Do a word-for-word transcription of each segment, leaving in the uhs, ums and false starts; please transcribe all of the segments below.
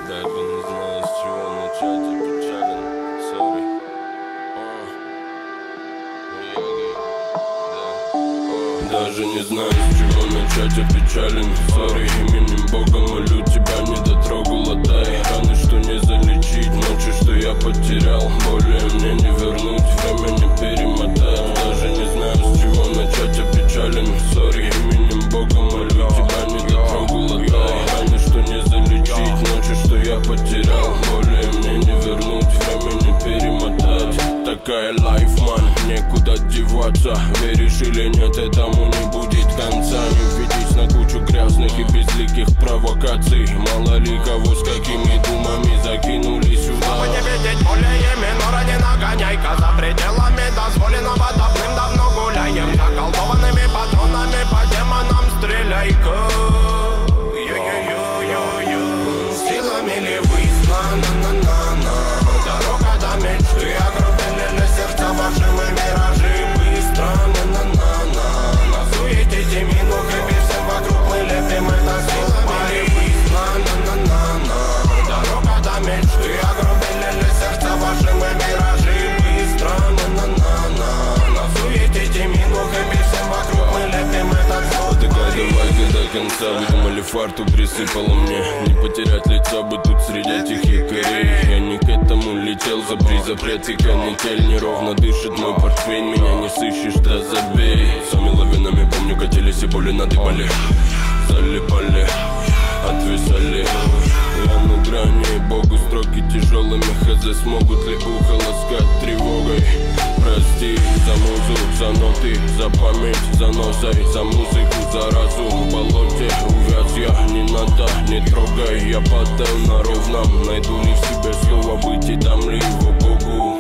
Даже не знаю, с чего начать, опечален, сори. Даже не знаю, с чего начать, опечален, сори. Именем Бога молю, тебя не дотрогал, отдай раны, что не залечить, ночи, что я потерял. Более мне не вернуть, время не перемотать. Даже не знаю, с чего начать, опечален, сори. Именем Бога молю, тебя не дотрогал, отдай раны, что не залечить, ночи, что я потерял. Более мне не вернуть, время не перемотать. Такая лайф, ман, некуда деваться. Веришь или нет, этому не будет конца. Не увидеть на кучу грязных и безликих провокаций. Мало ли кого с какими думами закинули сюда. Чтобы не видеть более минора, не нагоняй-ка. За пределами дозволенного давным-давно гуляем. Заколдованными патронами по демонам стреляй-ка. Силами ли выясна, на-на-на-на. Дорога до мечты, огрубели сердца ваши мы миражи. Быстро, на-на-на-на. На суете темину, хрипи всем вокруг мы лепим это. Силами ли выясна, на-на-на-на. Дорога до мечты, огрубели сердца ваши мы миражи. Быстро, на-на-на-на. На суете темину, хрипи всем вокруг мы лепим это. Давайте до конца, выдумали фарту, присыпало мне. Не потерять лицо бы тут среди этих якорей. Я не к этому летел, запри запрет и канитель. Неровно дышит мой портфель, меня не сыщешь, да забей. Сами лавинами, помню, катились и боли надыбали. Залипали, отвисали. Я на грани, Богу строки тяжелыми. Хз, смогут ли ухо ласкать тревогой? Прости за музу, за ноты, за память, за носой, за музыку, за разум. В болоте увяз я, не надо, не трогай. Я падаю на ровном, найду ли в себе слово быть и дам ли его Богу.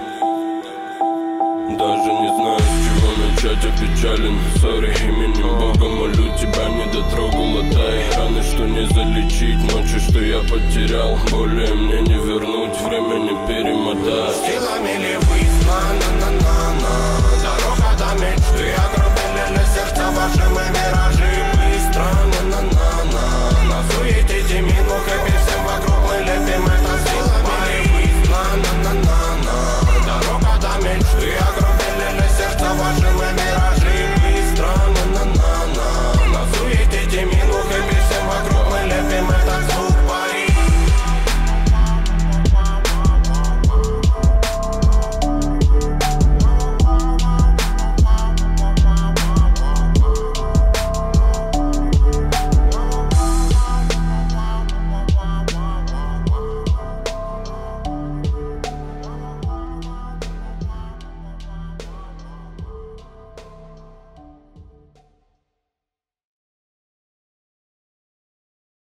Даже не знаю, с чего начать, опечален, сори. Именем Бога молю, тебя не дотрогал, отдай раны, что не залечить, ночи, что я потерял. Более мне